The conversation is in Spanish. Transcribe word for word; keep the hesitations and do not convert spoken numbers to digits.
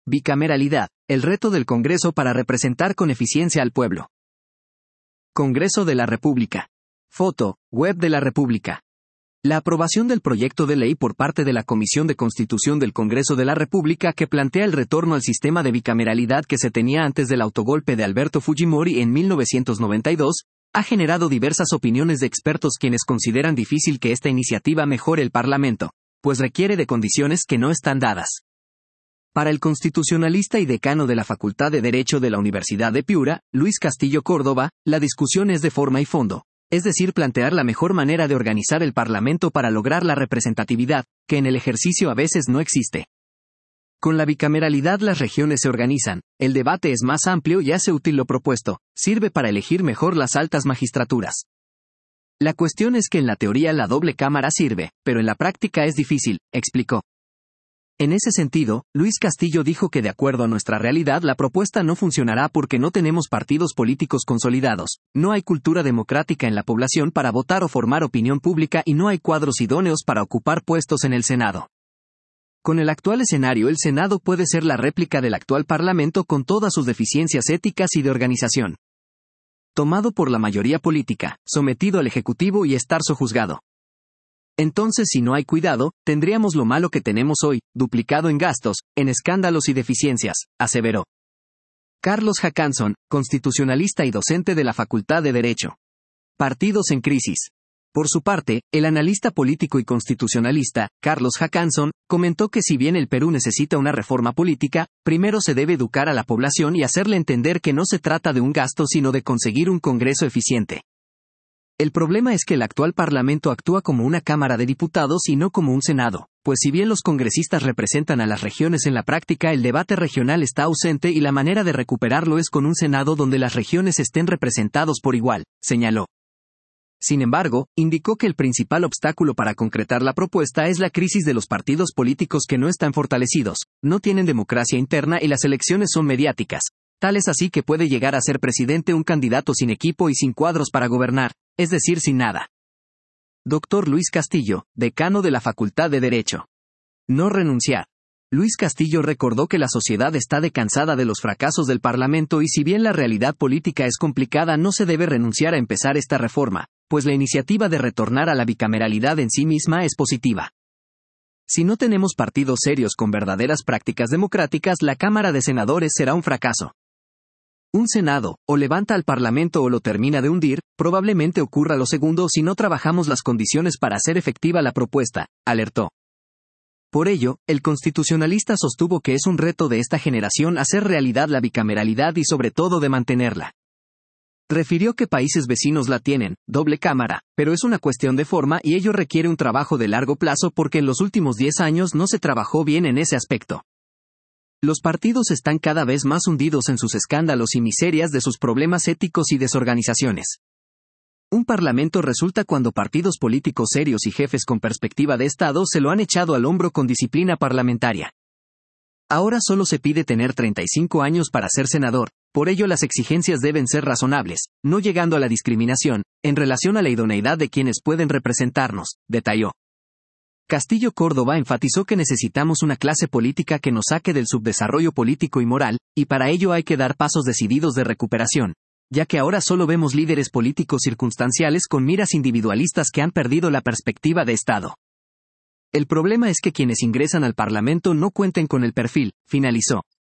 Bicameralidad, el reto del Congreso para representar con eficiencia al pueblo. Congreso de la República. Foto, web de la República. La aprobación del proyecto de ley por parte de la Comisión de Constitución del Congreso de la República que plantea el retorno al sistema de bicameralidad que se tenía antes del autogolpe de Alberto Fujimori en mil novecientos noventa y dos, ha generado diversas opiniones de expertos quienes consideran difícil que esta iniciativa mejore el Parlamento, pues requiere de condiciones que no están dadas. Para el constitucionalista y decano de la Facultad de Derecho de la Universidad de Piura, Luis Castillo Córdoba, la discusión es de forma y fondo, es decir, plantear la mejor manera de organizar el Parlamento para lograr la representatividad, que en el ejercicio a veces no existe. Con la bicameralidad las regiones se organizan, el debate es más amplio y hace útil lo propuesto, sirve para elegir mejor las altas magistraturas. La cuestión es que en la teoría la doble cámara sirve, pero en la práctica es difícil, explicó. En ese sentido, Luis Castillo dijo que de acuerdo a nuestra realidad la propuesta no funcionará porque no tenemos partidos políticos consolidados, no hay cultura democrática en la población para votar o formar opinión pública y no hay cuadros idóneos para ocupar puestos en el Senado. Con el actual escenario, el Senado puede ser la réplica del actual Parlamento con todas sus deficiencias éticas y de organización. Tomado por la mayoría política, sometido al Ejecutivo y estar sojuzgado. Entonces, si no hay cuidado, tendríamos lo malo que tenemos hoy, duplicado en gastos, en escándalos y deficiencias, aseveró. Carlos Hackanson, constitucionalista y docente de la Facultad de Derecho. Partidos en crisis. Por su parte, el analista político y constitucionalista, Carlos Hackanson, comentó que si bien el Perú necesita una reforma política, primero se debe educar a la población y hacerle entender que no se trata de un gasto sino de conseguir un Congreso eficiente. El problema es que el actual Parlamento actúa como una Cámara de Diputados y no como un Senado, pues si bien los congresistas representan a las regiones en la práctica, el debate regional está ausente y la manera de recuperarlo es con un Senado donde las regiones estén representados por igual, señaló. Sin embargo, indicó que el principal obstáculo para concretar la propuesta es la crisis de los partidos políticos que no están fortalecidos, no tienen democracia interna y las elecciones son mediáticas. Tal es así que puede llegar a ser presidente un candidato sin equipo y sin cuadros para gobernar, es decir, sin nada. Doctor Luis Castillo, decano de la Facultad de Derecho. No renunciar. Luis Castillo recordó que la sociedad está cansada de los fracasos del Parlamento y si bien la realidad política es complicada no se debe renunciar a empezar esta reforma, pues la iniciativa de retornar a la bicameralidad en sí misma es positiva. Si no tenemos partidos serios con verdaderas prácticas democráticas, la Cámara de Senadores será un fracaso. Un Senado, o levanta al Parlamento o lo termina de hundir, probablemente ocurra lo segundo si no trabajamos las condiciones para hacer efectiva la propuesta, alertó. Por ello, el constitucionalista sostuvo que es un reto de esta generación hacer realidad la bicameralidad y sobre todo de mantenerla. Refirió que países vecinos la tienen, doble cámara, pero es una cuestión de forma y ello requiere un trabajo de largo plazo porque en los últimos diez años no se trabajó bien en ese aspecto. Los partidos están cada vez más hundidos en sus escándalos y miserias de sus problemas éticos y desorganizaciones. Un parlamento resulta cuando partidos políticos serios y jefes con perspectiva de Estado se lo han echado al hombro con disciplina parlamentaria. Ahora solo se pide tener treinta y cinco años para ser senador, por ello las exigencias deben ser razonables, no llegando a la discriminación, en relación a la idoneidad de quienes pueden representarnos, detalló. Castillo Córdoba enfatizó que necesitamos una clase política que nos saque del subdesarrollo político y moral, y para ello hay que dar pasos decididos de recuperación, ya que ahora solo vemos líderes políticos circunstanciales con miras individualistas que han perdido la perspectiva de Estado. El problema es que quienes ingresan al Parlamento no cuenten con el perfil, finalizó.